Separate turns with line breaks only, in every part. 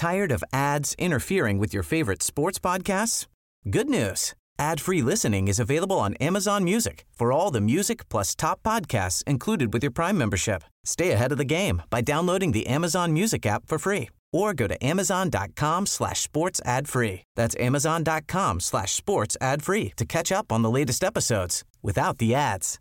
Tired of ads interfering with your favorite sports podcasts? Good news. Ad-free listening is available on Amazon Music for all the music plus top podcasts included with your Prime membership. Stay ahead of the game by downloading the Amazon Music app for free or go to amazon.com/sports ad free. That's amazon.com/sports ad free to catch up on the latest episodes without the ads.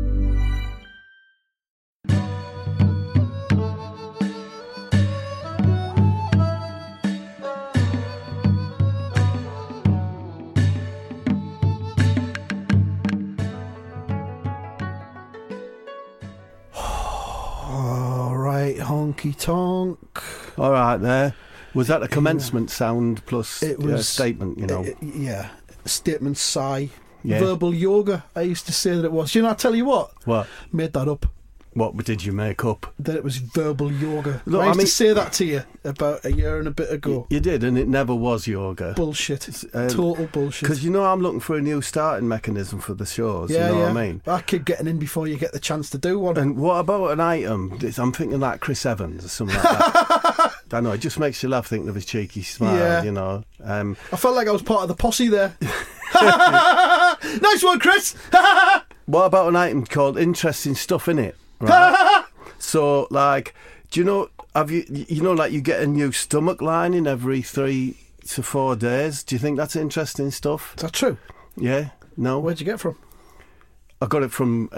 Honky tonk.
All right, there. Was that a commencement sound plus
it was,
statement, you know?
Yeah. Statement sigh.
Yeah.
Verbal yoga, I used to say that it was. You know, I'll tell you what.
What?
Made that up.
What did you make up?
That it was verbal yoga.
Look,
I used to say that to you about a year and a bit ago.
You did, and it never was yoga.
Bullshit. Total bullshit.
Because you know I'm looking for a new starting mechanism for the shows,
yeah,
you know
yeah.
what I mean?
I keep getting in before you get the chance to do one.
And what about an item? I'm thinking like Chris Evans or something like that. I know, it just makes you laugh thinking of his cheeky smile,
yeah.
you know.
I felt like I was part of the posse there. Nice one, Chris!
What about an item called Interesting Stuff, Innit? Right? So, like, do you know, like you get a new stomach lining every 3 to 4 days? Do you think that's interesting stuff?
Is that true?
Yeah? No?
Where'd you get it from?
I got it from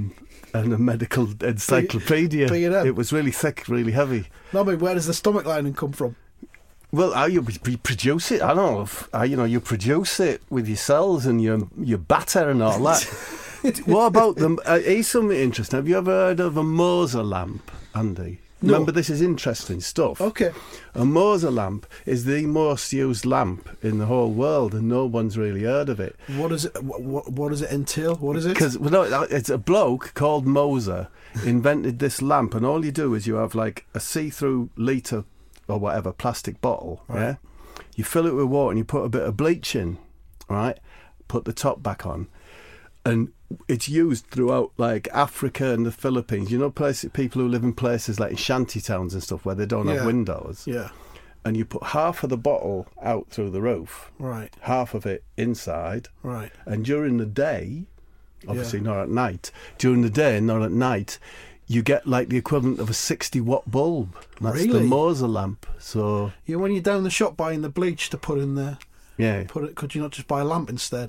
a medical encyclopedia.
B&M.
It was really thick, really heavy.
No, I mean, where does the stomach lining come from?
Well, you produce it. I don't know. You produce it with your cells and your batter and all that. What about them? Here's something interesting. Have you ever heard of a Moser lamp, Andy?
No.
Remember, this is interesting stuff.
Okay.
A Moser lamp is the most used lamp in the whole world, and no one's really heard of it.
What is it? What does it entail? What is it?
Because it's a bloke called Moser invented this lamp, and all you do is you have like a see-through litre or whatever plastic bottle,
right.
Yeah. You fill it with water and you put a bit of bleach in, right? Put the top back on, and it's used throughout like Africa and the Philippines. You know, people who live in places like in shanty towns and stuff where they don't have windows.
Yeah.
And you put half of the bottle out through the roof,
right?
Half of it inside,
right?
And during the day, obviously not at night. During the day, not at night, you get like the equivalent of a 60-watt bulb. That's
really?
the Moser lamp. So
yeah, when you're down the shop buying the bleach to put in there,
yeah,
could you not just buy a lamp instead?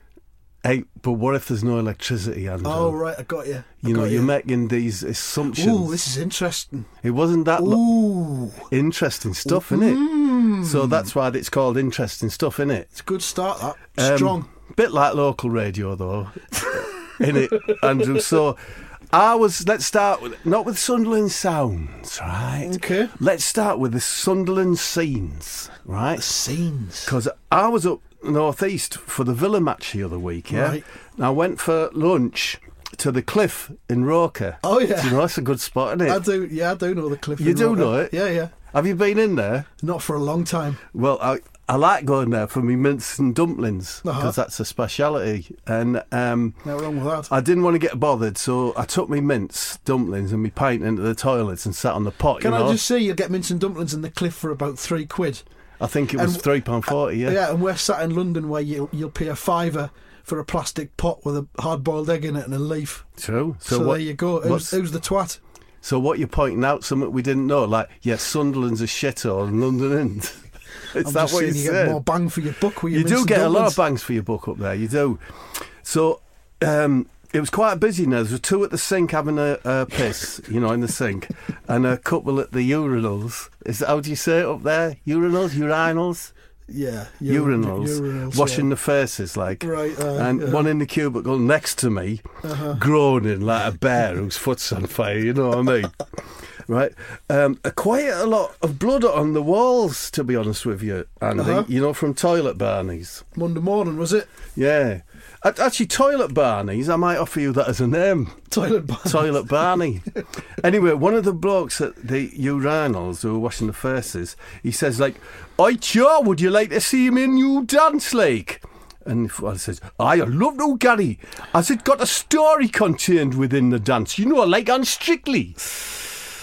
Hey, but what if there's no electricity, Andrew?
Oh, right, I got you.
You're making these assumptions.
Ooh, this is interesting.
It wasn't that interesting stuff, innit? So that's why it's called interesting stuff, innit?
It's a good start, that. Strong.
Bit like local radio, though, innit, Andrew? So let's start with, not with Sunderland sounds, right?
Okay.
Let's start with the Sunderland scenes, right?
The scenes.
Because I was up North East for the Villa match the other week, yeah?
Right.
And I went for lunch to the Cliff in Roker.
Oh, yeah.
Do you know, that's a good spot, isn't it?
I do know the Cliff
You
in
do
Roker.
know it?
Yeah, yeah.
Have you been in there?
Not for a long time.
Well, I like going there for me mince and dumplings, because that's a speciality. And
nothing wrong with that.
I didn't want to get bothered, so I took me mince, dumplings and me pint into the toilets and sat on the pot.
Can I just say, you get mince and dumplings in the Cliff for about £3.
I think it was £3.40, yeah.
Yeah, and we're sat in London where you'll pay a £5 for a plastic pot with a hard-boiled egg in it and a leaf.
True.
So there you go. Who's the twat?
So what you're pointing out, something we didn't know, like, yes, Sunderland's a shithole and London isn't. Is that what you
said? You get more bang for your buck with your
You do
mince
get
and
a lot
dumplings.
of bangs for your buck up there, you do. So it was quite busy now. There were 2 at the sink having a piss, in the sink, and a couple at the urinals. How do you say it up there? Urinals?
Yeah.
Urinals. Washing the faces, like.
Right.
And one in the cubicle next to me, groaning like a bear whose foot's on fire, you know what I mean? Right. Quite a lot of blood on the walls, to be honest with you, Andy, from toilet barneys.
Monday morning, was it?
Yeah. Actually, toilet barneys, I might offer you that as a name.
Toilet barneys.
Toilet barney. Anyway, one of the blokes at the urinals who were washing the faces, he says, like, "Oi, Joe, would you like to see me new dance, like?" And I says, "I love to, Gary. Has it got a story contained within the dance? Like on Strictly?"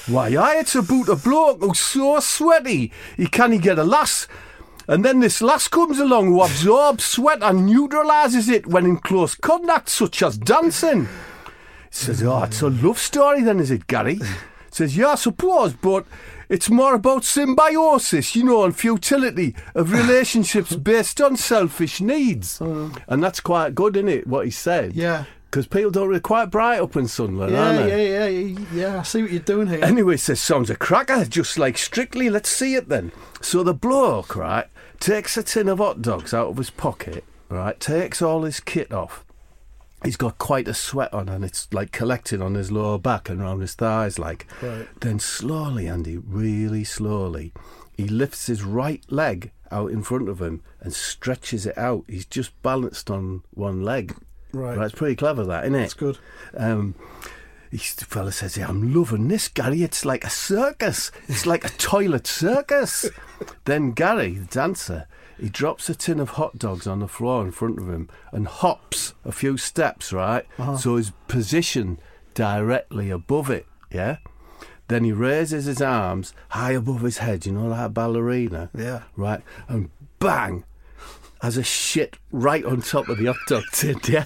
Why, it's about a bloke who's so sweaty he can't get a lass. And then this lass comes along who absorbs sweat and neutralises it when in close contact, such as dancing. He says, it's a love story then, is it, Gary? He says, yeah, I suppose, but it's more about symbiosis, and futility of relationships based on selfish needs. And that's quite good, isn't it, what he said?
Yeah.
Because people don't really quite bright up in Sunderland, aren't they?
Yeah. I see what you're doing here.
Anyway, he says, sounds a cracker, just like Strictly. Let's see it then. So the bloke, right, takes a tin of hot dogs out of his pocket, right, takes all his kit off. He's got quite a sweat on and it's like collecting on his lower back and around his thighs, like.
Right.
Then slowly, Andy, really slowly, he lifts his right leg out in front of him and stretches it out. He's just balanced on one leg.
Right.
It's pretty clever, that, isn't it?
That's good.
The fella says, yeah, I'm loving this, Gary. It's like a circus. It's like a toilet circus. Then Gary, the dancer, he drops a tin of hot dogs on the floor in front of him and hops a few steps, right? So he's positioned directly above it, yeah? Then he raises his arms high above his head, like a ballerina.
Yeah.
Right? And bang! Has a shit right on top of the hot dog tin, yeah?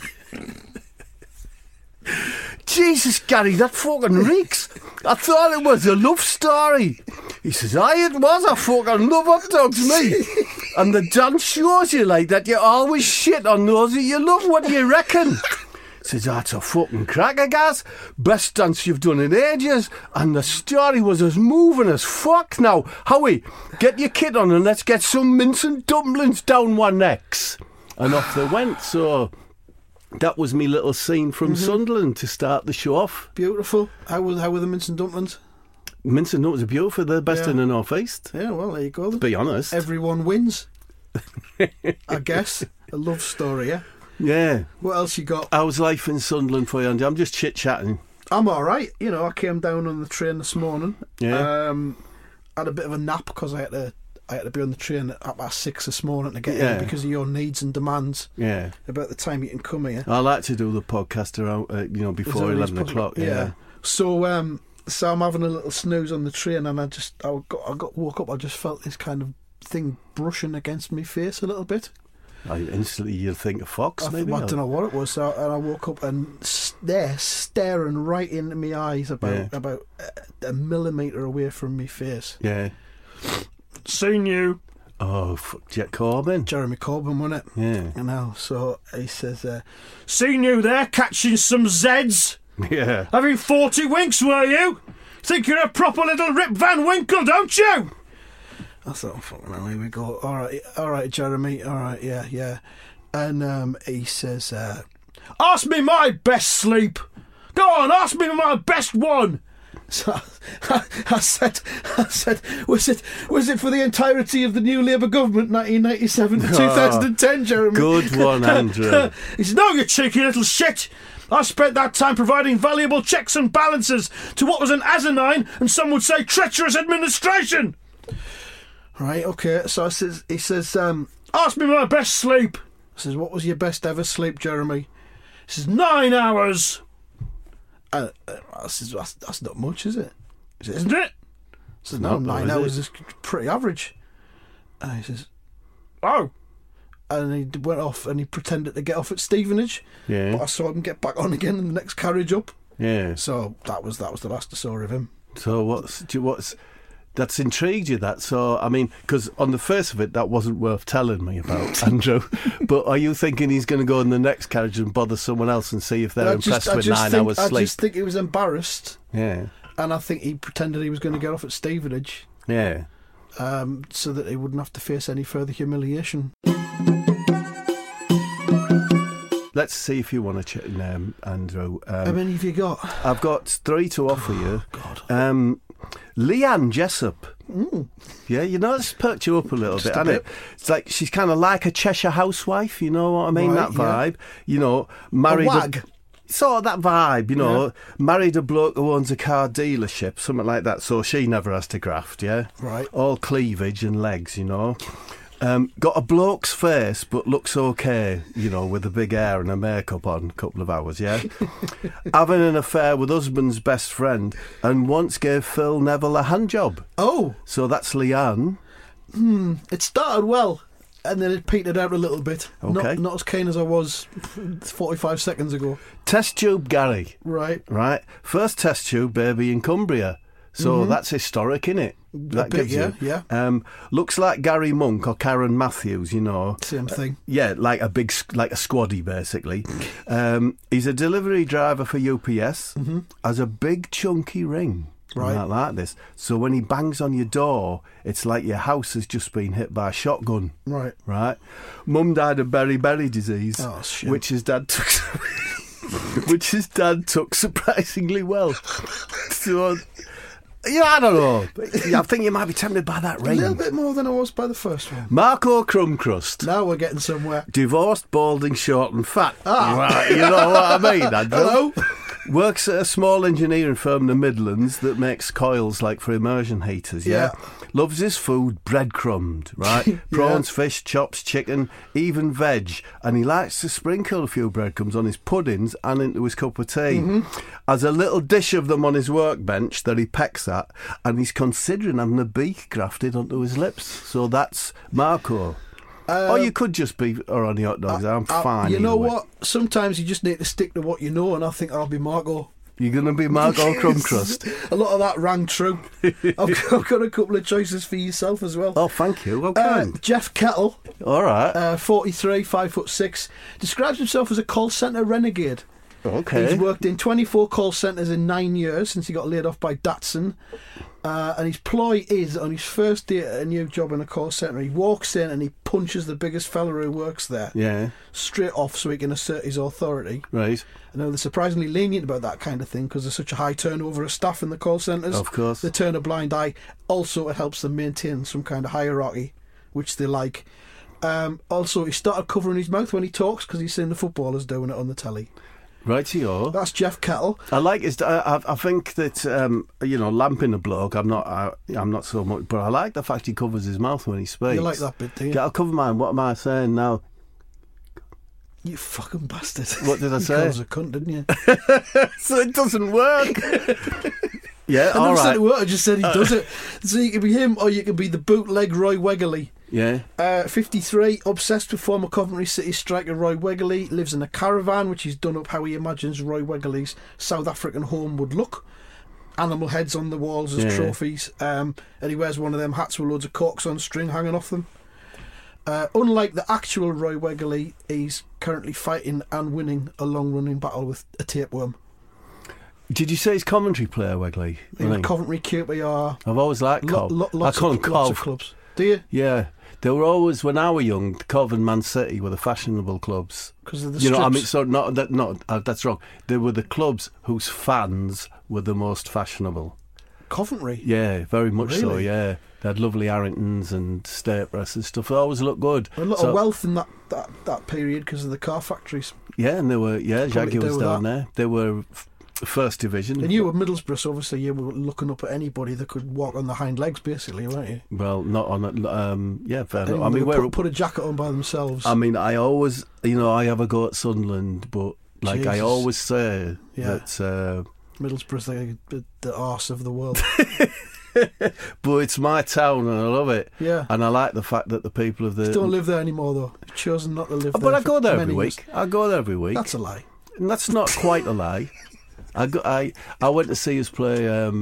Jesus, Gary, that fucking reeks. I thought it was a love story. He says, it was. I fucking love hot dogs, me. And the dance shows you like that. You always shit on those that you love. What do you reckon? He says, that's a fucking cracker, guys. Best dance you've done in ages. And the story was as moving as fuck. Now, Howie, get your kit on and let's get some mince and dumplings down one necks. And off they went, so... That was me little scene from Sunderland to start the show off.
Beautiful. How were the mince and dumplings?
Mince and dumplings are beautiful. They're the best in the North East.
Yeah, well, there you go.
To be honest.
Everyone wins. I guess. A love story, yeah?
Yeah.
What else you got?
How's life in Sunderland for you, Andy? I'm just chit-chatting.
I'm all right. I came down on the train this morning.
Yeah.
Had a bit of a nap because I had to be on the train at about 6 this morning to get in because of your needs and demands.
Yeah.
About the time you can come here.
I like to do the podcast around, before 11 o'clock. Yeah.
So I'm having a little snooze on the train, and I woke up. I just felt this kind of thing brushing against my face a little bit.
Instantly you'd think of Fox, maybe.
I don't know what it was. So, and I woke up and they're staring right into my eyes about a millimetre away from my face.
Yeah.
Seen you.
Oh, Corbyn.
Jeremy Corbyn, wasn't it?
Yeah.
So he says, seen you there catching some Zeds.
Yeah.
Having 40 winks, were you? Think you're a proper little Rip Van Winkle, don't you? I thought, fucking hell, here we go. All right, Jeremy. All right, yeah. And he says, ask me my best sleep. Go on, ask me my best one. So I said, was it for the entirety of the new Labour government, 1997 to 2010, Jeremy?
Good one, Andrew.
He said, no, you cheeky little shit. I spent that time providing valuable checks and balances to what was an asinine, and some would say treacherous administration. Right, okay. So he says, ask me my best sleep. I says, what was your best ever sleep, Jeremy? He says, 9 hours. I says, that's not much, is it? He says, isn't it? I says, no, 9 hours is pretty average. And he says, oh. And he went off and he pretended to get off at Stevenage.
Yeah.
But I saw him get back on again in the next carriage up.
Yeah.
So that was the last I saw of him.
So what's that's intrigued you, that? So, I mean, because on the face of it, that wasn't worth telling me about, Andrew. But are you thinking he's going to go in the next carriage and bother someone else and see if they're impressed with 9 hours sleep?
I just think he was embarrassed.
Yeah.
And I think he pretended he was going to get off at Stevenage.
Yeah.
So that he wouldn't have to face any further humiliation.
Let's see if you want to chit in, Andrew.
How many have you got?
I've got 3 to offer you.
God.
Leanne Jessup. Yeah, it's perked you up a little bit, hasn't it? It's like she's kind of like a Cheshire housewife, you know what I mean?
Right,
that vibe. Married.
A wag.
Sort of that vibe, married a bloke who owns a car dealership, something like that, so she never has to graft, yeah?
Right.
All cleavage and legs, Got a bloke's face, but looks okay, with a big hair and a makeup on, a couple of hours, yeah? Having an affair with husband's best friend, and once gave Phil Neville a hand job.
Oh.
So that's Leanne.
It started well, and then it petered out a little bit.
Okay.
Not as keen as I was 45 seconds ago.
Test tube Gary.
Right.
First test tube baby in Cumbria. So that's historic, innit? That
bit,
gives
yeah.
Looks like Gary Monk or Karen Matthews,
Same thing.
Yeah, like a squaddy, basically. He's a delivery driver for UPS. Has a big chunky ring.
Right.
Like this. So when he bangs on your door, it's like your house has just been hit by a shotgun.
Right.
Mum died of beriberi disease, which his dad took... which his dad took surprisingly well. So... I don't know. I think you might be tempted by that ring.
A little bit more than I was by the first one.
Marco Crumcrust.
Now we're getting somewhere.
Divorced, balding, short and fat. Right, you know what I mean, Andrew?
Hello?
Works at a small engineering firm in the Midlands that makes coils like for immersion heaters, yeah? Loves his food breadcrumbed, right? Prawns, fish, chops, chicken, even veg. And he likes to sprinkle a few breadcrumbs on his puddings and into his cup of tea. Has a little dish of them on his workbench that he pecks at, and he's considering having a beak grafted onto his lips. So that's Marco. Or you could just be on the hot dogs. I'm fine.
You know what? Sometimes you just need to stick to what you know, and I think I'll be Marco.
You're going to be Marco Crumcrust.
A lot of that rang true. I've got a couple of choices for yourself as well.
Oh, thank you. Okay.
Jeff Kettle.
All right.
43, 5'6", describes himself as a call centre renegade.
Okay.
He's worked in 24 call centres in 9 years since he got laid off by Datsun. And his ploy is, on his first day at a new job in a call centre, he walks in and he punches the biggest fella who works there.
Yeah.
Straight off so he can assert his authority.
Right.
I know they're surprisingly lenient about that kind of thing because there's such a high turnover of staff in the call centres.
Of course.
They turn a blind eye. Also, it helps them maintain some kind of hierarchy, which they like. Also, he started covering his mouth when he talks because he's seen the footballers doing it on the telly.
Righty-o.
That's Jeff Kettle.
I like his. I think that lamping a bloke. I'm not so much, but I like the fact he covers his mouth when he speaks.
You like that bit, do you?
Yeah, I'll cover mine. What am I saying now?
You fucking bastard!
What did I say?
You called us a cunt, didn't you?
So it doesn't work. Yeah,
I never said
right.
it worked. I just said he does it. So you can be him, or you can be the bootleg Roy Wegerle.
Yeah.
53, obsessed with former Coventry City striker Roy Wegerle, lives in a caravan which he's done up how he imagines Roy Wegerle's South African home would look. Animal heads on the walls as trophies, and he wears one of them hats with loads of corks on string hanging off them. Unlike the actual Roy Wegerle, he's currently fighting and winning a long-running battle with a tapeworm.
Did you say he's Coventry player, Wegerle?
Coventry QPR.
I've always liked Cov.
Lots of clubs. Do you?
Yeah. They were always, when I were young, Cov and Man City were the fashionable clubs.
Because of the strips.
I mean, so that's wrong. They were the clubs whose fans were the most fashionable.
Coventry?
Yeah, very much so,
Really?
yeah. They had lovely Arringtons and Staples and stuff. They always looked good.
A lot of wealth in that period because of the car factories.
Yeah, and they were, Jaguars down there. They were first division.
And you were Middlesbrough, so obviously you were looking up at anybody that could walk on the hind legs, basically, weren't you?
Well, not on it. Fair enough.
I mean, put a jacket on by themselves.
I mean, I always, I have a go at Sunderland, but like I always say that
Middlesbrough's the arse of the world.
But it's my town and I love it.
Yeah.
And I like the fact that the people of the...
You don't live there anymore, though. You've chosen not to live there.
But I go there every week.
That's a lie.
And that's not quite a lie. I went to see us play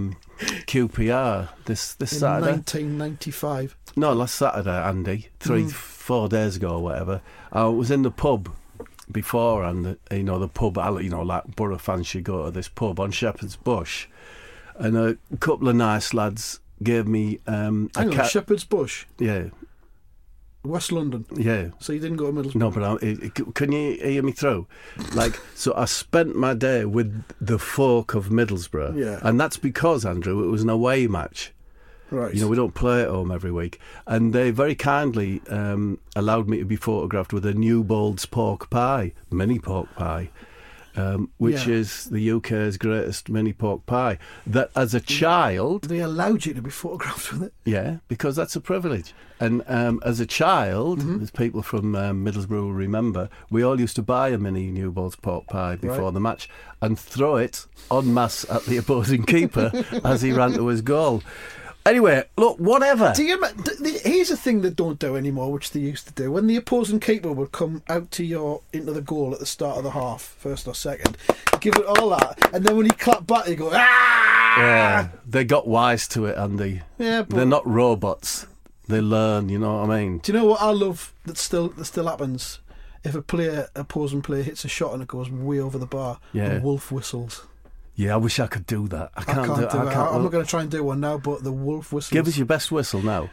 QPR this Saturday.
1995.
No, last Saturday, Andy. 4 days ago or whatever. I was in the pub beforehand. The pub, like Borough fans should go to this pub on Shepherd's Bush. And a couple of nice lads gave me
Shepherd's Bush?
Yeah.
West London?
Yeah.
So you didn't go to Middlesbrough?
No, but can you hear me through? So I spent my day with the folk of Middlesbrough.
Yeah.
And that's because, Andrew, it was an away match.
Right.
We don't play at home every week. And they very kindly allowed me to be photographed with a Newbold's pork pie, mini pork pie. which
Yeah.
is the UK's greatest mini pork pie. That as a child,
They allowed you to be photographed with it.
yeah, because that's a privilege. And as a child,
Mm-hmm.
as people from Middlesbrough will remember, we all used to buy a mini Newbold's pork pie before
Right.
the match and throw it en masse at the opposing keeper as he ran to his goal. Anyway, look, whatever.
Here's a thing they don't do anymore, which they used to do. When the opposing keeper would come out into the goal at the start of the half, first or second, give it all that, and then when he clapped back, you go, ah!
Yeah, they got wise to it, Andy.
Yeah, but
They're not robots. They learn, you know what I mean?
do you know what I love that still happens? If opposing player hits a shot and it goes way over the bar,
Yeah.
the wolf whistles.
Yeah, I wish I could do that. I
I
can't
can't
do it.
do it.
I can't.
I'm not going to try and do one now, but the wolf whistles.
Give us your best whistle now.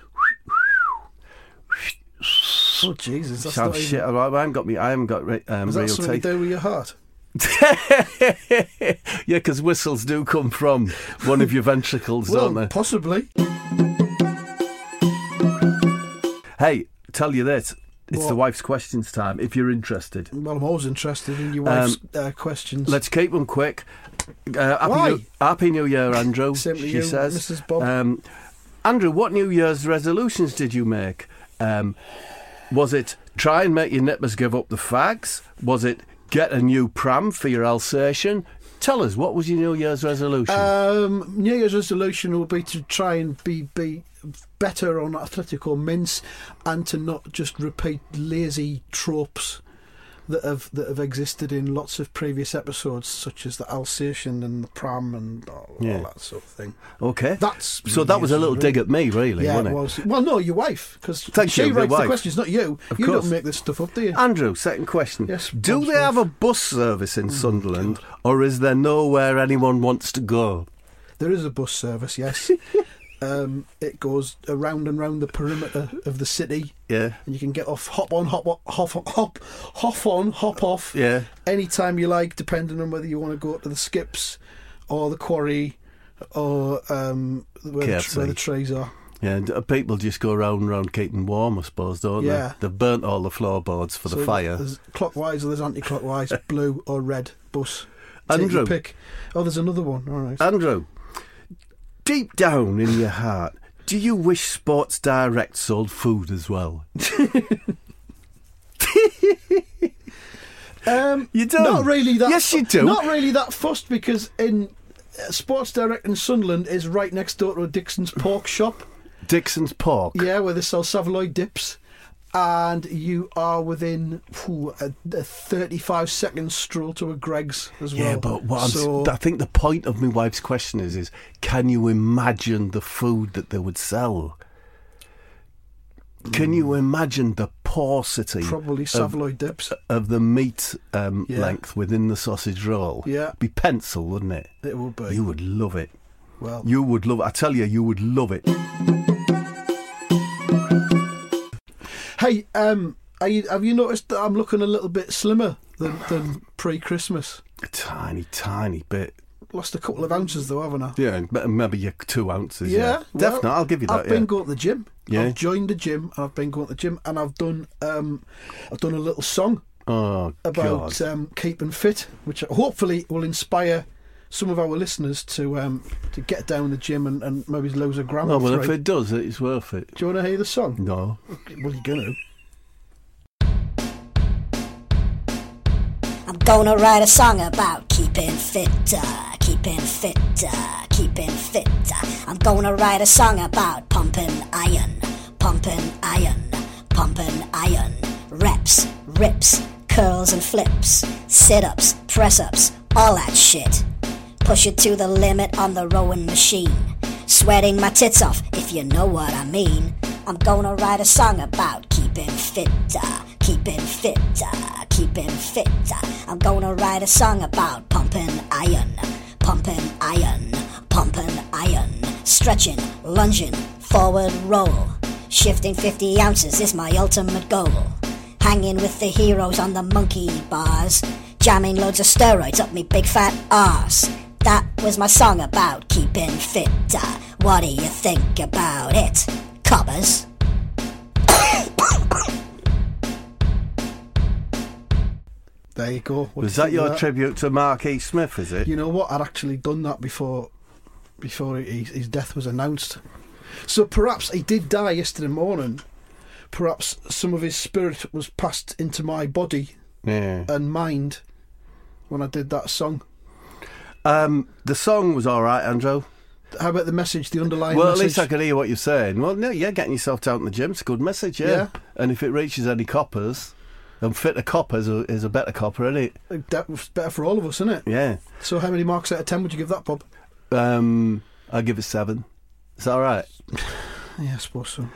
Oh Jesus, that's
Sounds
not
shit.
even...
I haven't got
Is that
real
something to
teeth.
do with your heart?
Yeah, because whistles do come from one of your ventricles, don't
Well,
they?
possibly.
Hey, tell you this. It's
What?
the wife's questions time, if you're interested.
Well, I'm always interested in your wife's questions.
Let's keep them quick.
Why?
Happy New Year, Andrew,
Same to
she
you,
says.
Mrs. Bob.
Andrew, what New Year's resolutions did you make? Was it try and make your nippers give up the fags? Was it get a new pram for your Alsatian? Tell us, what was your New Year's resolution?
New Year's resolution will be to try and be better on Atletico Mince and to not just repeat lazy tropes that have existed in lots of previous episodes, such as the Alsatian and the pram and all that sort of thing.
Okay.
That's
So that was a little dig at me, really,
yeah,
wasn't
it
it?
was. Well, no, your wife, because
Thank
she
you, the
writes the
wife.
questions, not you.
Of
You
course.
don't make this stuff up, do you?
Andrew, second question.
Yes,
Do
Bob's
they have a
wife.
bus service in Sunderland, or is there nowhere anyone wants to go?
There is a bus service, yes. It goes around and round the perimeter of the city,
Yeah,
and you can get off, hop on, hop off,
yeah.
anytime you like, depending on whether you want to go to the Skips or the Quarry or where
KFC.
the trees are.
Yeah, and people just go round and round keeping warm, I suppose, don't
Yeah.
they? They've burnt all the floorboards for the
So
fire.
There's clockwise or there's anti-clockwise, blue or red bus. Take
Andrew.
your pick. Oh, there's another one. All right.
Andrew, deep down in your heart, do you wish Sports Direct sold food as well? You do?
Not really that.
Yes, you do.
Not really that fussed, because in Sports Direct in Sunderland is right next door to a Dixon's pork shop.
Dixon's Pork.
Yeah, where they sell Savoy dips, and you are within a 35-second stroll to a Greg's as well.
Yeah, but what
So-
I think the point of my wife's question is can you imagine the food that they would sell? Can you imagine the paucity
probably Savoy dips.
of the meat length within the sausage roll?
Yeah.
Be pencil, wouldn't it?
It would be.
You would love it.
Well,
You would love it. I tell you, you would love it.
hey, have you noticed that I'm looking a little bit slimmer than pre-Christmas?
A tiny, tiny bit.
Lost a couple of ounces though, haven't I?
Yeah, maybe you're 2 ounces.
Yeah,
Definitely,
well,
I'll give you that.
I've been going to the gym.
Yeah.
I've joined the gym, and I've been going to the gym, and I've done a little song
Oh,
about
God.
keeping fit, which hopefully will inspire some of our listeners to get down the gym and maybe lose a gram.
Oh,
or
well,
three.
if it does, it's worth it.
Do you want to hear the song?
No.
Well, you're gonna.
I'm gonna write a song about keeping fit, keeping fit, keeping fit. I'm gonna write a song about pumping iron, pumping iron, pumping iron. Reps, rips, curls and flips, sit-ups, press-ups, all that shit. Push it to the limit on the rowing machine. Sweating my tits off, if you know what I mean. I'm gonna write a song about keeping fit, keeping fit, keeping fit. I'm gonna write a song about pumping iron, pumping iron, pumping iron. Stretching, lunging, forward roll. Shifting 50 ounces is my ultimate goal. Hanging with the heroes on the monkey bars. Jamming loads of steroids up me big fat arse. That was my song about keeping fit. What do you think about it, cobbers?
There There you go.
Was that your tribute to Mark E. Smith, is it?
You know what? I'd actually done that before his death was announced. So perhaps he did die yesterday morning. Perhaps some of his spirit was passed into my body and mind when I did that song.
The song was all right, Andrew.
How about the message, the underlying
message?
message?
At least I could hear what you're saying. Well, no, yeah, getting yourself out in the gym, it's a good message, yeah. And if it reaches any coppers, and fit a copper is a better copper, isn't it?
That's better for all of us, isn't it?
Yeah.
So how many marks out of 10 would you give that, Bob?
I'll give it 7. Is that all right?
Yeah, I suppose so.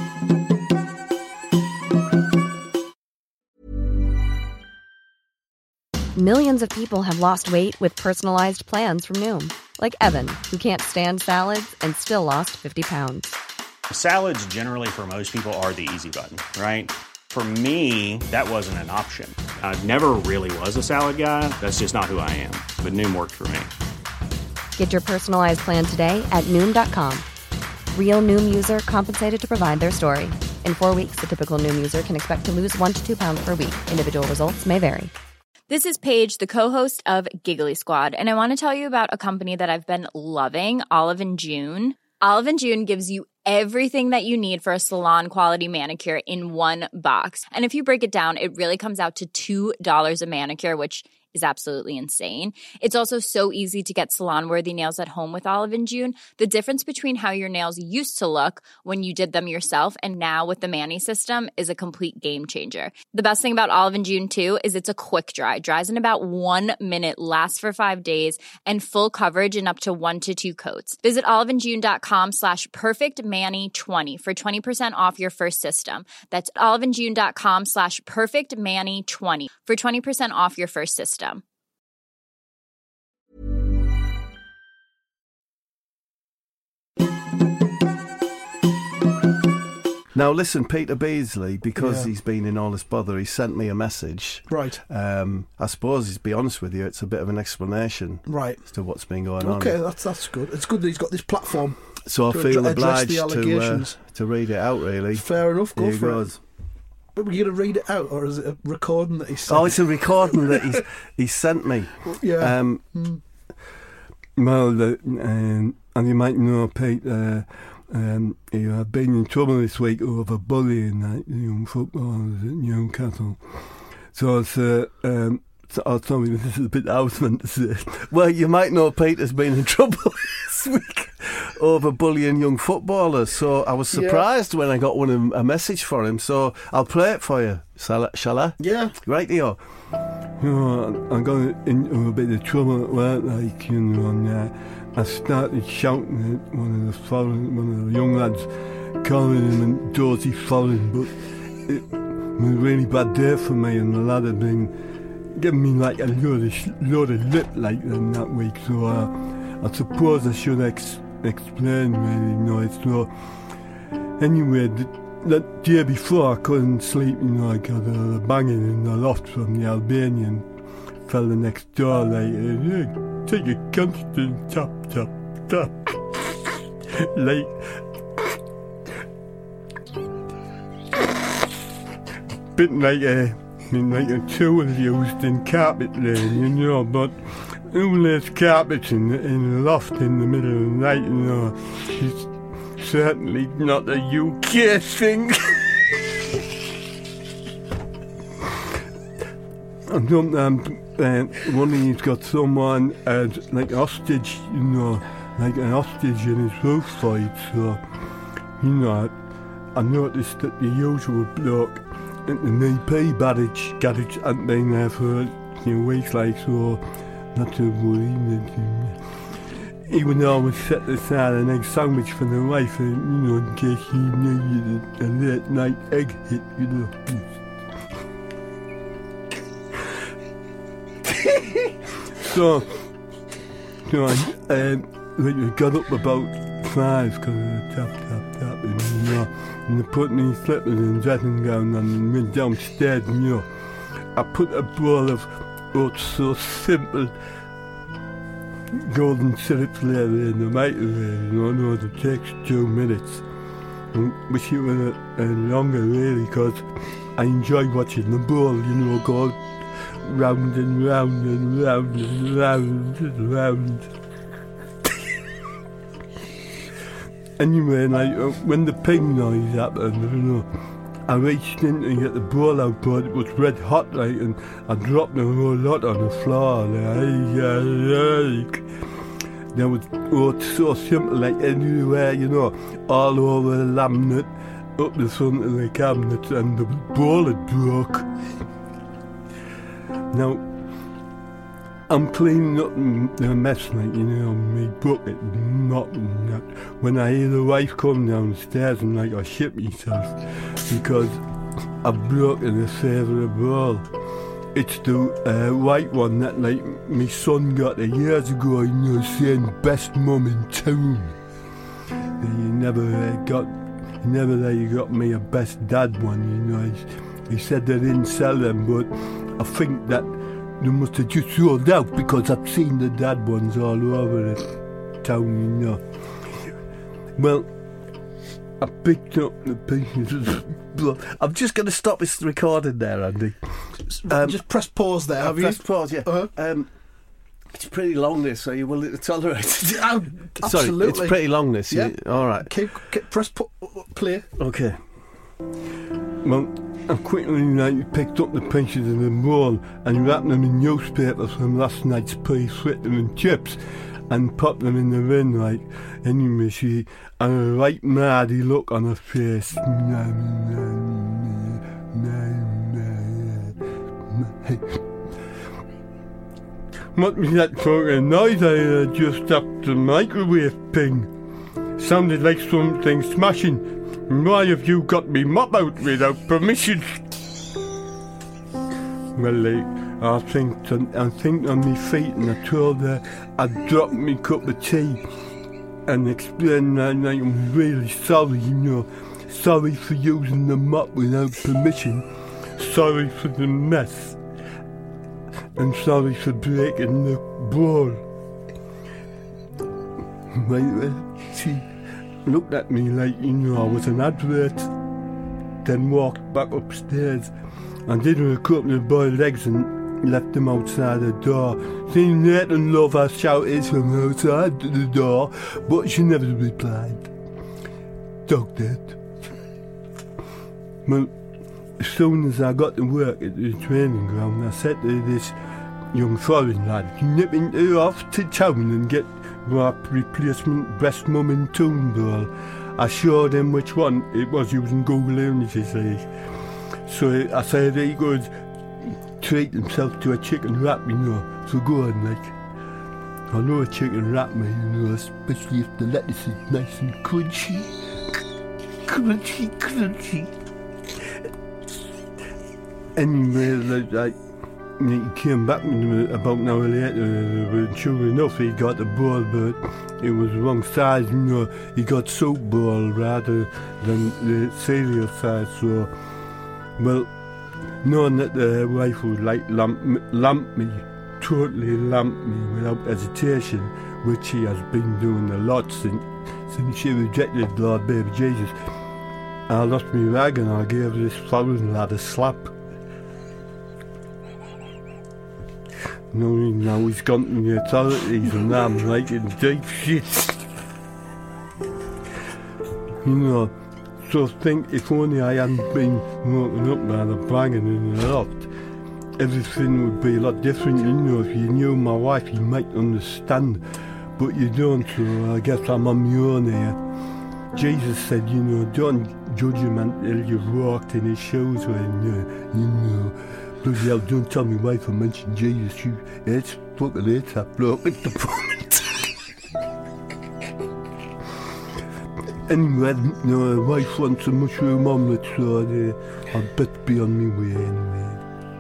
Millions of people have lost weight with personalized plans from Noom. Like Evan, who can't stand salads and still lost 50 pounds.
Salads generally for most people are the easy button, right? For me, that wasn't an option. I never really was a salad guy. That's just not who I am. But Noom worked for me.
Get your personalized plan today at Noom.com. Real Noom user compensated to provide their story. In 4 weeks, the typical Noom user can expect to lose 1 to 2 pounds per week. Individual results may vary.
This is Paige, the co-host of Giggly Squad, and I want to tell you about a company that I've been loving, Olive & June. Olive & June gives you everything that you need for a salon-quality manicure in one box. And if you break it down, it really comes out to $2 a manicure, which is absolutely insane. It's also so easy to get salon-worthy nails at home with Olive & June. The difference between how your nails used to look when you did them yourself and now with the Mani system is a complete game changer. The best thing about Olive & June, too, is it's a quick dry. Dries in about 1 minute, lasts for 5 days, and full coverage in up to 1 to 2 coats. Visit oliveandjune.com/perfectmani20 for 20% off your first system. That's oliveandjune.com/perfectmani20 for 20% off your first system.
Now listen, Peter Beasley, because he's been in all this bother, he sent me a message.
Right.
I suppose, to be honest with you, it's a bit of an explanation as to what's been going on.
Okay, that's good. It's good that he's got this platform.
So I feel obliged
to
read it out, really.
Fair enough, go
Here
for
goes.
it. But we're going to read it out, or is it a recording that he sent?
Oh, it's a recording that he sent me.
Yeah.
Well, and you might know, Pete, I've been in trouble this week over bullying young footballers at Newcastle. So sorry, this is a bit houseman to say. Well, you might know Peter's been in trouble this week over bullying young footballers. So I was surprised when I got a message for him. So I'll play it for you. Shall I?
Yeah.
Right, Theo. You know, I got into a bit of trouble at work, and I started shouting at one of the young lads, calling him Dorsey Foreign, but it was a really bad day for me, and the lad had been giving me like a load of lip like that week, so I suppose I should explain really, so anyway, that day before I couldn't sleep, I got a banging in the loft from the Albanian fella next door, like, take a constant tap, tap, tap. Like, bit like a tool used in carpet laying, but who lays carpets in the loft in the middle of the night, it's certainly not a UK thing. I don't one of you's got someone as like hostage, like an hostage in his roof fight, so, I noticed that the usual bloke at the NP garage hadn't been there for a few weeks, like, so not to worry. He would always set aside an egg sandwich for the wife, in case she needed a late night egg hit, So I got up about 5 because of the tap, and they put me slippers and dressing gown on and went downstairs, I put a bowl of so simple golden syrup flavour in the microwave, it takes 2 minutes. I wish it were longer, really, because I enjoy watching the bowl, go round and round and round and round and round. Anyway, when the ping noise happened, I reached in to get the ball out, but it was red hot, and I dropped a whole lot on the floor. That was so simple, everywhere, all over the laminate, up the front of the cabinet, and the ball had broke. Now, I'm cleaning up the mess, my bucket, mopping that. When I hear the wife come downstairs, and I shit myself, because I've broken a favourite ball. It's the white one that, my son got years ago, saying best mum in town. You never got me a best dad one, He said they didn't sell them, but I think that they must have just sold out, because I've seen the dad ones all over the town, Well, I picked up the pieces of blood. I'm just going to stop this recording there, Andy.
Just press pause there, have you?
Press pause, yeah.
Uh-huh.
It's pretty long, this, so you willing to tolerate it?
Absolutely.
Sorry, it's pretty long, this.
Yeah.
All right.
Press play.
Okay. Well, I quickly picked up the pieces of the ball and wrapped them in newspapers from last night's pea, fritter and chips, and popped them in the bin, Anyway, she had a right mardy look on her face. What was that fucking noise I heard just after the microwave ping? Sounded like something smashing. Why have you got me mop out without permission? Well, I think on my feet, and I told her I'd dropped me cup of tea and explained that I'm really sorry, Sorry for using the mop without permission. Sorry for the mess. And sorry for breaking the ball. She looked at me like, I was an advert. Then walked back upstairs and did her a couple of boiled eggs and left them outside the door. Seeing Nathan love her shouted from outside to the door, but she never replied. Dog dead. Well, as soon as I got to work at the training ground, I said to this young foreign lad, nip into off to town and get my replacement best mum in town ball. I showed him which one it was using Google Images. So I said he could treat himself to a chicken wrap, so go on, I know a chicken wrap, especially if the lettuce is nice and crunchy. Crunchy. Anyway, he came back about an hour later, sure enough he got the ball, but it was the wrong size, he got soap ball rather than the cereal size, so, well, knowing that the wife would totally lamp me without hesitation, which she has been doing a lot since she rejected Lord Baby Jesus, I lost my rag and I gave this foreign lad a slap. Now he's gone to the authorities and I'm in deep shit. So think if only I hadn't been woken up by the banging in the loft, everything would be a lot different, if you knew my wife you might understand, but you don't, so I guess I'm on my own here. Jesus said, don't judge him until you've walked in his shoes when, bloody hell, don't tell me wife I mentioned Jesus, it's fucking it's that bloke at the moment. Anyway, my wife wants a mushroom omelette, so I'd better be on my way anyway.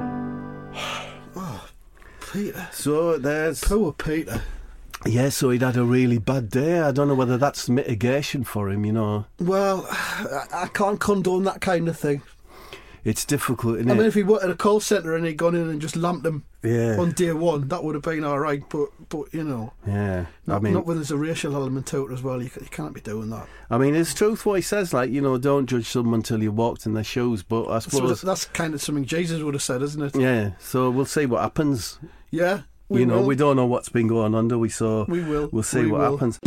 Oh, Peter.
So there's...
Poor Peter.
Yeah, so he'd had a really bad day. I don't know whether that's mitigation for him,
Well, I can't condone that kind of thing.
It's difficult, isn't
I
it?
mean, if he worked at a call centre and he'd gone in and just lamped them
Yeah.
on day one, that would have been all right. But you know,
Yeah.
not,
I mean,
not when there's a racial element to it as well. You can't be doing that.
I mean, it's truth what he says. Like, you know, don't judge someone until you walked in their shoes. But I
So
suppose,
that's kind of something Jesus would have said, isn't it?
yeah. So we'll see what happens.
Yeah.
We
will.
don't know what's been going on, do we? So
We will.
We'll see
We
what
will.
happens.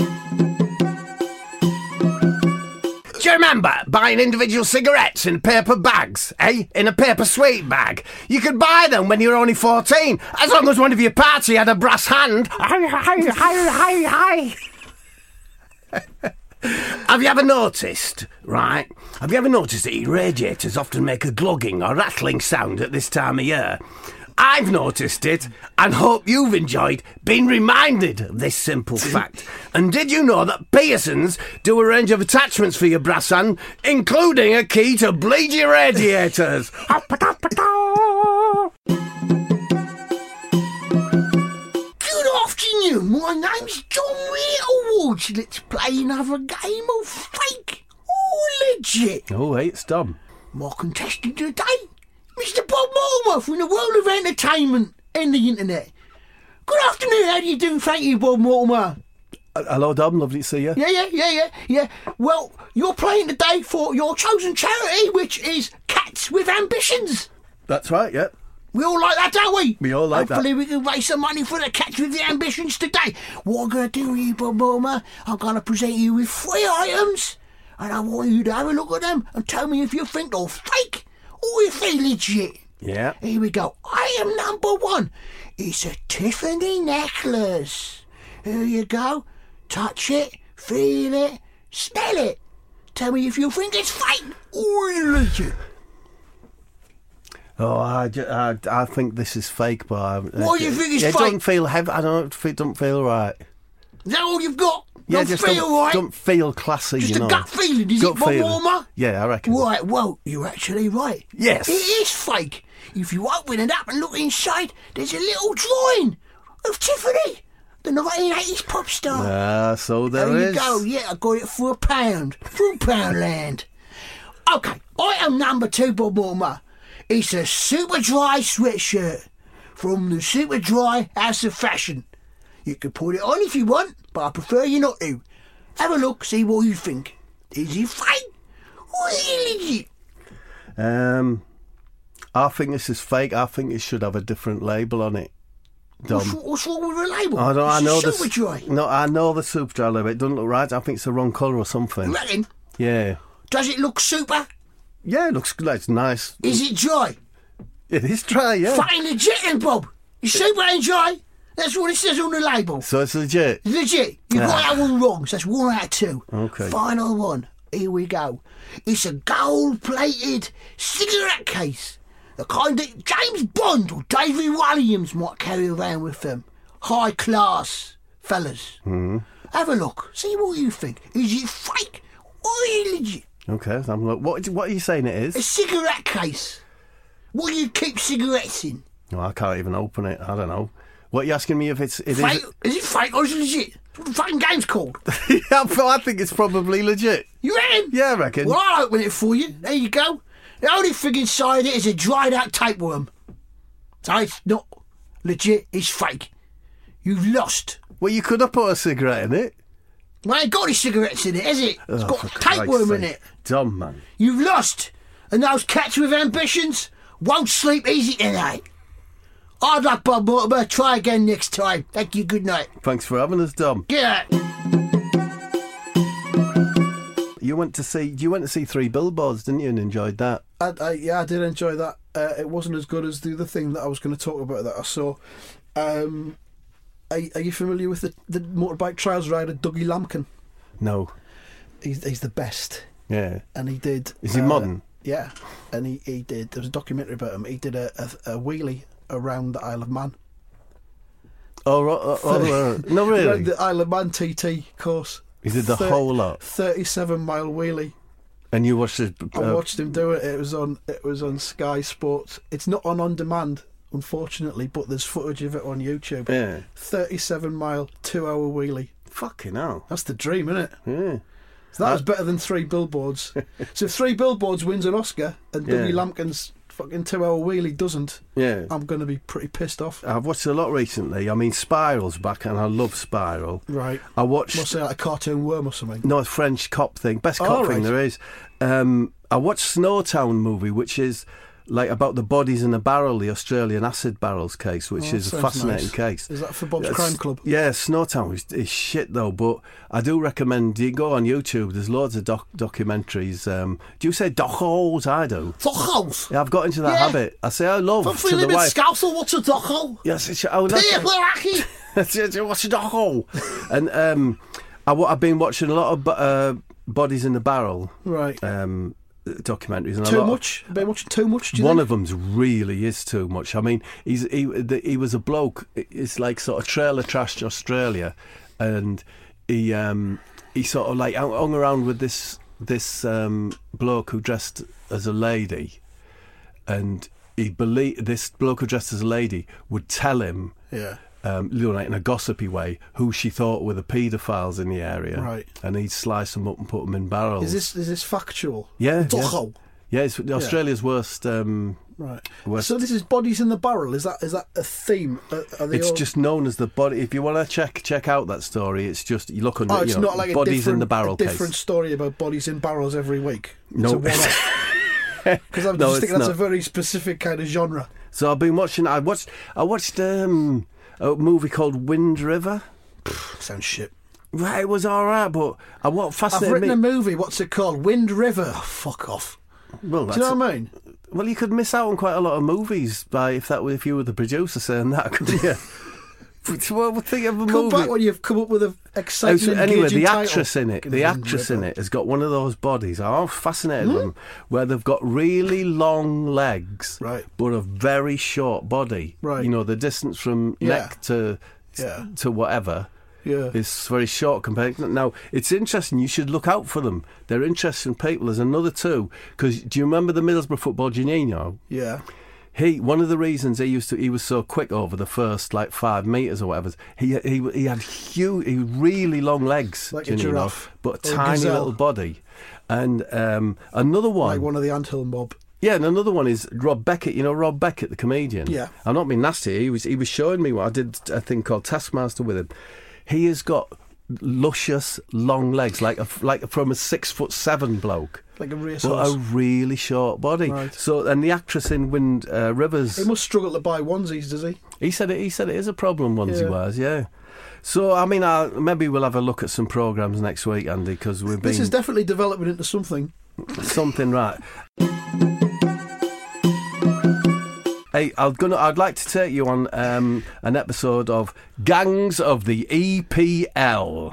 Do you remember buying individual cigarettes in paper bags, in a paper sweet bag? You could buy them when you were only 14, as long as one of your party had a brass hand. Have you ever noticed, right? Have you ever noticed that your radiators often make a glugging or rattling sound at this time of year? I've noticed it and hope you've enjoyed being reminded of this simple fact. And did you know that Pearson's do a range of attachments for your brass hand, including a key to bleed your radiators?
Good afternoon, my name's John Reed. Let's play another game of fake or legit.
Oh, hey, it's Dom.
My contestant today, Mr. Bob Mortimer from the world of entertainment and the internet. Good afternoon, how do you do? Thank you, Bob Mortimer.
Hello, Dom. Lovely to see you.
Yeah. Well, you're playing today for your chosen charity, which is Cats with Ambitions.
That's right, yeah.
We all like that, don't we?
We all like that.
Hopefully we can raise some money for the Cats with the Ambitions today. What I'm going to do with you, Bob Mortimer, I'm going to present you with 3 items, and I want you to have a look at them and tell me if you think they're fake or if they're legit.
Yeah.
Here we go. Item number 1. It's a Tiffany necklace. Here you go. Touch it, feel it, smell it. Tell me if you think it's fake or legit.
Oh, I think this is fake, but
What do you think is
it
fake?
doesn't feel heavy. I don't. It doesn't feel right.
Is that all you've got?
Yeah,
Don't
just
feel
don't,
right?
don't feel classy.
Just
you know.
a gut feeling, is
Gut
it, Bob
feeling.
Mortimer?
Yeah, I reckon.
Right, well, you're actually right.
Yes.
It is fake. If you open it up and look inside, there's a little drawing of Tiffany, the 1980s pop star.
Ah, so there
you
is.
go. Yeah, I got it for £1 from Poundland. Okay, item number 2, Bob Mortimer. It's a super dry sweatshirt from the Super Dry House of Fashion. You can put it on if you want, but I prefer you not to. Have a look, see what you think. Is it fake or is it legit?
I think this is fake. I think it should have a different label on it. Dom.
What's wrong with the label?
I
It's
know
a
the
Super Dry.
No, I know the Super Dry label. It doesn't look right. I think it's the wrong colour or something.
You reckon?
Yeah.
Does it look super?
Yeah, it looks good. It's nice.
Is it dry?
It is dry, yeah.
Fucking legit then, Bob. It's super and dry. That's what it says on the label.
So it's legit.
It's legit. You got that one wrong, so that's 1 out of 2.
Okay.
Final one. Here we go. It's a gold-plated cigarette case. The kind that James Bond or David Williams might carry around with them. High class, fellas.
Mm-hmm.
Have a look. See what you think. Is it fake or is it legit?
Okay, let's have a look. What are you saying it
A
is?
cigarette case. What do you keep cigarettes in?
No, I can't even open it. I don't know. What are you asking me if it
Fake?
is?
Is it fake or is it legit? That's what the fucking game's called.
Yeah, but I think it's probably legit.
You reckon?
Yeah, I reckon.
Well, I'll open it for you. There you go. The only thing inside it is a dried out tapeworm. So it's not legit, it's fake. You've lost.
Well, you could have put a cigarette in it.
Well, ain't got any cigarettes in it, has it? It's
Oh,
got
for
tapeworm
Christ's
in
sake.
it.
Dumb, man.
You've lost. And those cats with ambitions won't sleep easy tonight. Hard luck, Bob Mortimer. Try again next time. Thank you, good night.
Thanks for having us, Dom.
Get out.
You went to see 3 Billboards, didn't you, and enjoyed that?
Yeah, I did enjoy that. It wasn't as good as the other thing that I was going to talk about that I saw. Are you familiar with the motorbike trials rider Dougie Lampkin?
No.
He's the best.
Yeah.
And he did.
Is he modern?
Yeah, and he did. There was a documentary about him. He did a wheelie around the Isle of Man.
Oh, no, really?
Around the Isle of Man TT course.
He did the whole lot.
37-mile wheelie.
And you watched it?
I watched him do it. It was on Sky Sports. It's not on demand, unfortunately, but there's footage of it on YouTube.
Yeah.
37-mile, 2-hour wheelie.
Fucking hell.
That's the dream, isn't it?
Yeah.
So that was better than 3 Billboards. So if 3 Billboards wins an Oscar and Dougie Lampkin's fucking 2-hour wheelie doesn't,
Yeah.
I'm going to be pretty pissed off.
I've watched a lot recently. I mean, Spiral's back, and I love Spiral.
Right.
I watched...
What's it, like a cartoon worm or something?
No, it's French cop thing. Best cop thing there is. I watched Snowtown movie, which is like about the bodies in a barrel, the Australian acid barrels case, which is a fascinating case.
Is that for Bob's Crime Club?
Yeah, Snowtown is shit though, but I do recommend you go on YouTube. There's loads of documentaries. Do you say dockholes? I do.
Dockholes?
Yeah, I've got into that habit. I say I love
For
to
feeling
the
a
wife.
bit scousel, what's a dockhole?
Yes, it's, oh, that's
People are hacky.
what's a dockhole? And I've been watching a lot of Bodies in the Barrel.
Right.
Documentaries and
Too much? Been watching too much, do you
One
think?
of them's really is too much. I mean, he was a bloke. It's like sort of trailer trashed Australia, and he sort of like hung around with this bloke who dressed as a lady, and he believed this bloke who dressed as a lady would tell him, like in a gossipy way, who she thought were the paedophiles in the area,
Right.
and he'd slice them up and put them in barrels.
Is this factual?
Yeah,
Dockhole?
yeah. It's Australia's worst.
Right.
Worst.
So this is Bodies in the Barrel. Is that a theme? Are they
It's
all...
just known as the body. If you want to check out that story, it's just you look under.
Oh, it's not like
Bodies in the Barrel
a different
case.
story about bodies in barrels every week.
No.
Because I'm
No,
just thinking
it's
that's
not.
a very specific kind of genre.
So I've been watching. I watched a movie called Wind River.
Sounds shit.
Right, it was all right, but what
I've
fascinated
written
me.
a movie. What's it called? Wind River. Oh, fuck off.
Well,
Do you know what I mean?
Well, you could miss out on quite a lot of movies if you were the producer saying that, couldn't you? Well, think of a
Come
movie.
back when you've come up with an exciting,
Anyway,
engaging
the
title.
actress in it, has got one of those bodies. I'm fascinated with them, where they've got really long legs,
Right.
but a very short body.
Right.
You know, the distance from neck to whatever.
Yeah.
It's very short compared. Now, it's interesting. You should look out for them. They're interesting people. There's another two. Because do you remember the Middlesbrough football Janino?
Yeah.
One of the reasons he was so quick over the first 5 metres or whatever, he had really long legs,
Like a
Janino,
giraffe
but a
or a
tiny
gazelle.
little body. And another one,
Like one of the Anthill Mob.
yeah, and another one is Rob Beckett. You know Rob Beckett, the comedian.
Yeah.
I'm not being nasty. He was showing me what I did a thing called Taskmaster with him. He has got luscious long legs, like from a 6'7" bloke.
Like a
But
racehorse.
a really short body.
Right.
So, and the actress in Wind Rivers,
He must struggle to buy onesies, does he?
he said it is a problem. Onesie
Yeah.
wears, yeah. So, I mean, maybe we'll have a look at some programmes next week, Andy, because we've been
This is definitely developing into something.
something right. Hey, I'd like to take you on an episode of Gangs of the EPL.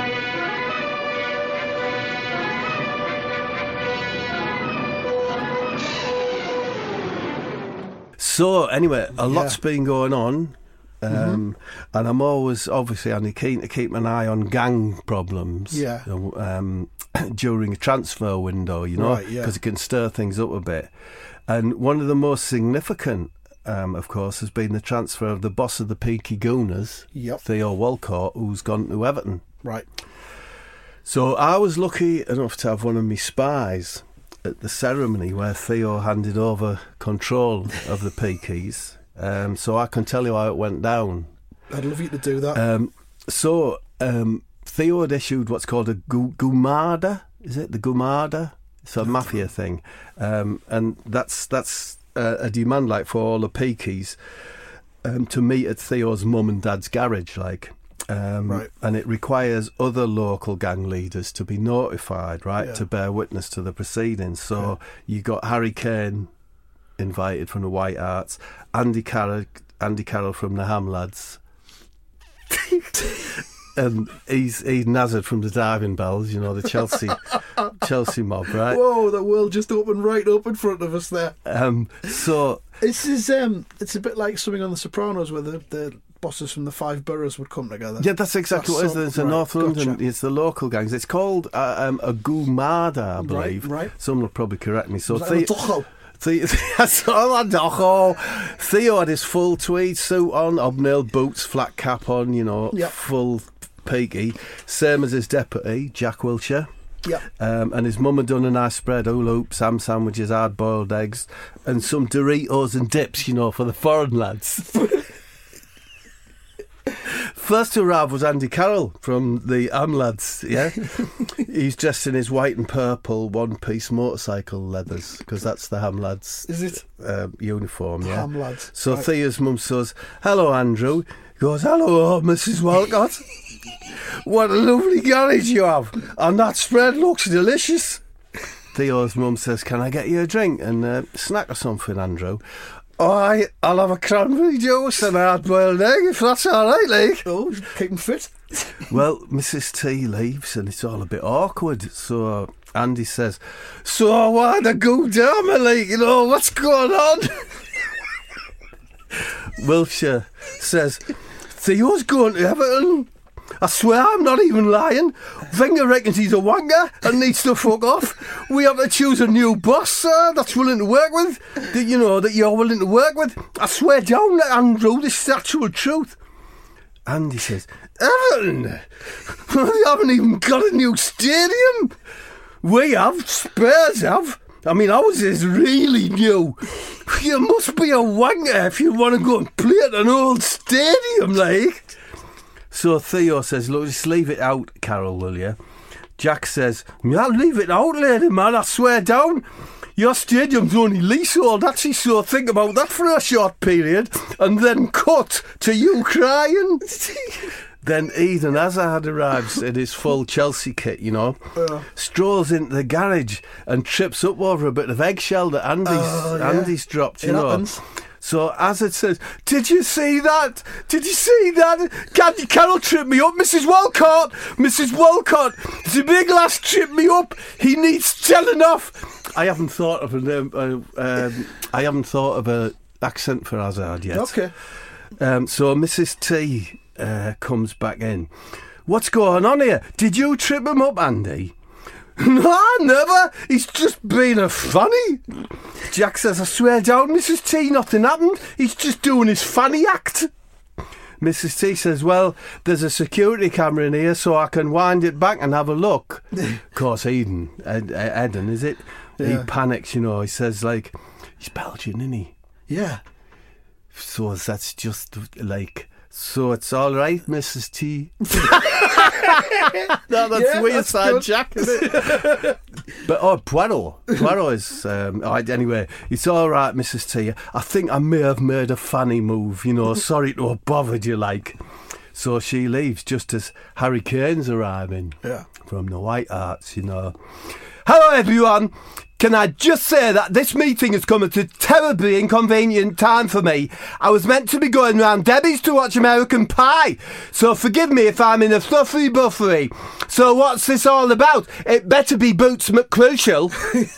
So, anyway, a lot's been going on. And I'm always, obviously, Andy, keen to keep an eye on gang problems.
Yeah.
During a transfer window, you know,
Right, yeah.
because it can stir things up a bit. And one of the most significant, of course, has been the transfer of the boss of the Peaky Gooners,
Yep.
Theo Walcott, who's gone to Everton.
Right.
So I was lucky enough to have one of my spies at the ceremony where Theo handed over control of the Peakies. So I can tell you how it went down.
I'd love you to do that.
Theo had issued what's called a Gumada. Is it the Gumada? It's a mafia thing, and that's a demand for all the Peakies to meet at Theo's mum and dad's garage,
Right.
And it requires other local gang leaders to be notified, right, to bear witness to the proceedings. So you got Harry Kane invited from the White Harts, Andy Carroll from the Ham Lads. And he's Nazard from the Diving Bells, you know, the Chelsea mob, right?
Whoa, the world just opened right up in front of us there.
So
This is it's a bit like something on The Sopranos where the bosses from the 5 boroughs would come together.
yeah, that's exactly what it is. It's in North London.
Gotcha.
It's the local gangs. It's called a Gumada, I believe.
Right.
Someone will probably correct me. So
Was that a Docho?
That's all I know. Theo had his full tweed suit on, hobnail boots, flat cap on, you know,
Yep.
full peaky. Same as his deputy, Jack Wilshere.
Yep.
And his mum had done a nice spread, hula hoops, ham sandwiches, hard-boiled eggs, and some Doritos and dips, you know, for the foreign lads. First to arrive was Andy Carroll from the Ham Lads, yeah? He's dressed in his white and purple one-piece motorcycle leathers, because that's the Ham Lads.
Is it?
Uniform, yeah.
Ham Lads.
So
right.
Thea's mum says, "Hello, Andrew." He goes, "Hello, Mrs. Walcott. What a lovely garage you have. And that spread looks delicious." Theo's mum says, "Can I get you a drink and snack or something, Andrew?" "I'll have a cranberry juice and a hard-boiled egg, if that's all right, like."
Oh, keep him fit.
Well, Mrs. T leaves and it's all a bit awkward. So Andy says, "So why'd I go down, my like, you know, what's going on?" Wiltshire says, "Theo's going to Everton. I swear I'm not even lying. Wenger reckons he's a wanker and needs to fuck off. We have to choose a new boss, sir, that's willing to work with, that you're willing to work with. I swear down, Andrew, this is the actual truth." Andy says, "Everton? They haven't even got a new stadium. We have, Spurs have. I mean, ours is really new. You must be a wanker if you want to go and play at an old stadium, like." So Theo says, "Look, just leave it out, Carol, will you?" Jack says, "Yeah, leave it out, lady, man, I swear down. Your stadium's only leasehold, actually, so think about that for a short period, and then cut to you crying." Then Eden Hazard arrives in his full Chelsea kit, you know, strolls into the garage and trips up over a bit of eggshell that Andy's dropped, you know.
Happens.
So Hazard says, "Did you see that? Did you see that? Carol tripped me up, Mrs. Walcott. Mrs. Walcott, the big lass tripped me up. He needs telling off." I haven't thought of a accent for Hazard yet.
Okay.
So Mrs. T comes back in. "What's going on here? Did you trip him up, Andy?" "No, never. He's just being a funny." Jack says, "I swear down, Mrs. T, nothing happened. He's just doing his funny act." Mrs. T says, "Well, there's a security camera in here, so I can wind it back and have a look." Of course, Eden, is it?
Yeah.
He panics, you know. He says, like, he's Belgian, isn't he?
Yeah.
So that's just like... "So it's all right, Mrs. T." No, that's weird, side Jack, isn't it? But Poirot is anyway. "It's all right, Mrs. T. I think I may have made a funny move. You know, sorry to have bothered you, like." So she leaves just as Harry Kane's arriving from the White Harts. You know. "Hello, everyone. Can I just say that this meeting has come at a terribly inconvenient time for me. I was meant to be going round Debbie's to watch American Pie, so forgive me if I'm in a fluffery buffery. So what's this all about? It better be Boots McCrucial."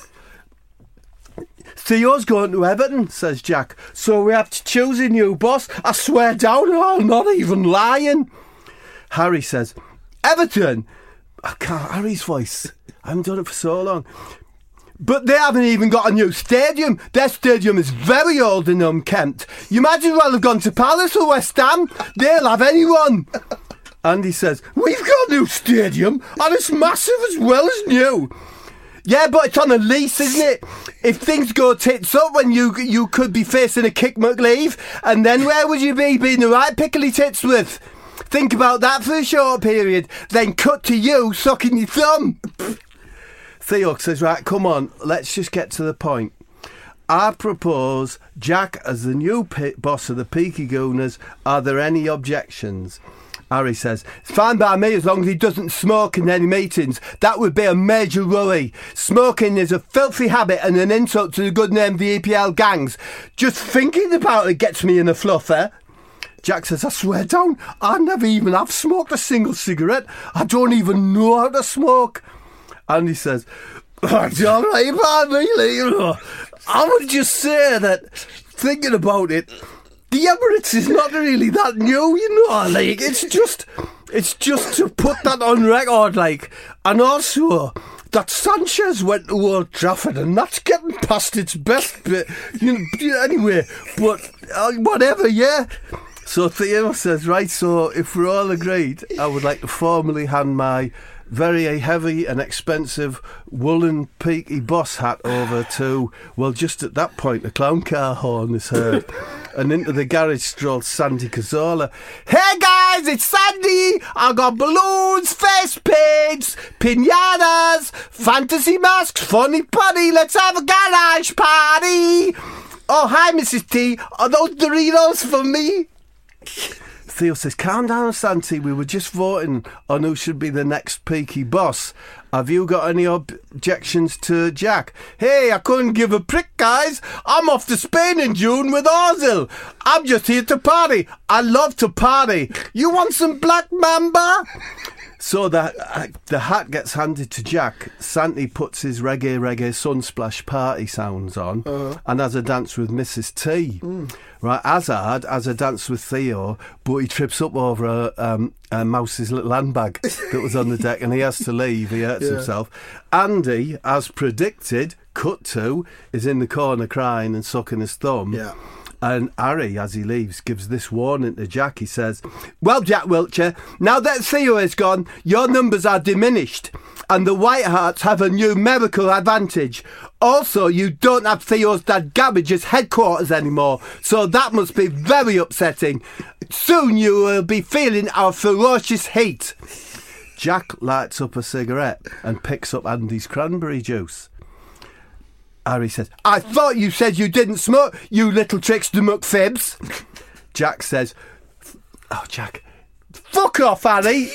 "Theo's going to Everton," says Jack, "so we have to choose a new boss. I swear down, I'm not even lying." Harry says, "Everton?" I can't, Harry's voice. I haven't done it for so long. "But they haven't even got a new stadium. Their stadium is very old and unkempt. You might as well have gone to Palace or West Ham. They'll have anyone." Andy says, "We've got a new stadium and it's massive as well as new." "Yeah, but it's on a lease, isn't it? If things go tits up, when you could be facing a kick McLeave, and then where would you be being the right pickly tits with? Think about that for a short period, then cut to you sucking your thumb." Theo says, "Right, come on, let's just get to the point. I propose Jack as the new boss of the Peaky Gooners. Are there any objections?" Harry says, "It's fine by me as long as he doesn't smoke in any meetings. That would be a major worry. Smoking is a filthy habit and an insult to the good name of the EPL gangs. Just thinking about it gets me in a fluffer." Jack says, "I swear down, I never even have smoked a single cigarette. I don't even know how to smoke." And he says, "It's all right by me, you know. I would just say that, thinking about it, the Emirates is not really that new, you know, like, it's just to put that on record, like, and also that Sanchez went to Old Trafford and that's getting past its best bit, anyway, but whatever, yeah." So Theo says, "Right, so if we're all agreed, I would like to formally hand my very heavy and expensive woolen peaky boss hat over to, well, just at that point, a clown car horn is heard. And into the garage strolled Sandy Cazorla. Hey guys, it's Sandy! I got balloons, face paints, pinatas, fantasy masks, funny putty, let's have a garage party! Oh, hi Mrs. T, are those Doritos for me? Theo says, calm down, Santi. We were just voting on who should be the next peaky boss. Have you got any objections to Jack? Hey, I couldn't give a prick, guys. I'm off to Spain in June with Ozil. I'm just here to party. I love to party. You want some Black Mamba? So the hat gets handed to Jack. Santi puts his reggae sunsplash party sounds on and has a dance with Mrs. T. Right, Hazard has a dance with Theo, but he trips up over a Mouse's little handbag that was on the deck and he has to leave. He hurts himself. Andy, as predicted, cut to, is in the corner crying and sucking his thumb. Yeah. And Harry, as he leaves, gives this warning to Jack. He says, well, Jack Wiltshire, now that Theo is gone, your numbers are diminished and the White Harts have a numerical advantage. Also, you don't have Theo's dad Garbage's headquarters anymore, so that must be very upsetting. Soon you will be feeling our ferocious heat. Jack lights up a cigarette and picks up Andy's cranberry juice. Harry says, I thought you said you didn't smoke, you little trickster McFibs. Jack says, oh, Jack, fuck off, Harry.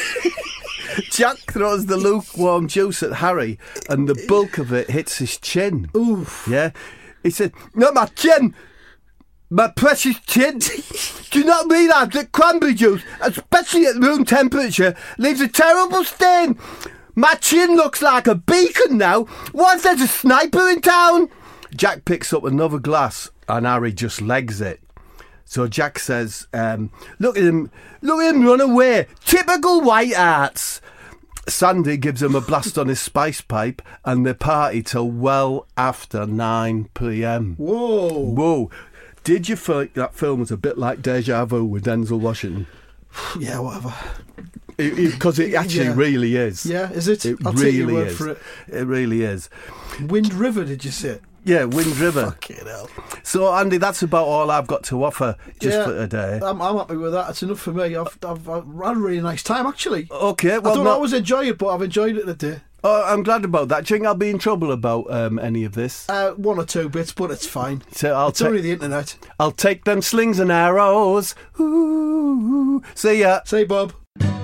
Jack throws the lukewarm juice at Harry and the bulk of it hits his chin. Oof. Yeah. He said, not my chin, my precious chin. Do you not realise that cranberry juice, especially at room temperature, leaves a terrible stain? My chin looks like a beacon now. What if there's a sniper in town? Jack picks up another glass and Harry just legs it. So Jack says, look at him run away. Typical White Harts. Sandy gives him a blast on his spice pipe and they party till well after 9 p.m. Whoa. Did you feel like that film was a bit like Deja Vu with Denzel Washington?
Yeah, whatever.
Because it actually really is.
Yeah, is it?
I'll really take your word for it. It really is.
Wind River, did you say?
Yeah, Wind River.
Fucking hell.
So, Andy, that's about all I've got to offer just for today.
I'm happy with that. It's enough for me. I've had a really nice time, actually.
Okay, well,
I don't always enjoy it, but I've enjoyed it today.
Oh, I'm glad about that. Do you think I'll be in trouble about any of this?
One or two bits, but it's fine.
So
it's only the internet.
I'll take them slings and arrows. Ooh. See ya.
Say, Bob.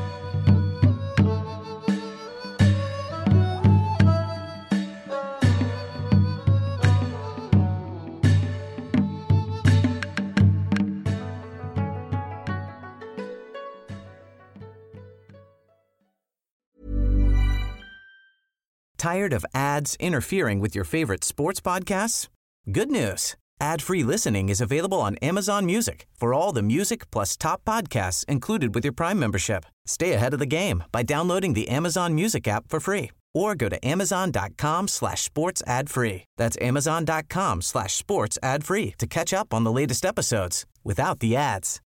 Tired of ads interfering with your favorite sports podcasts? Good news. Ad-free listening is available on Amazon Music for all the music plus top podcasts included with your Prime membership. Stay ahead of the game by downloading the Amazon Music app for free or go to amazon.com/sports ad free. That's amazon.com/sports ad free to catch up on the latest episodes without the ads.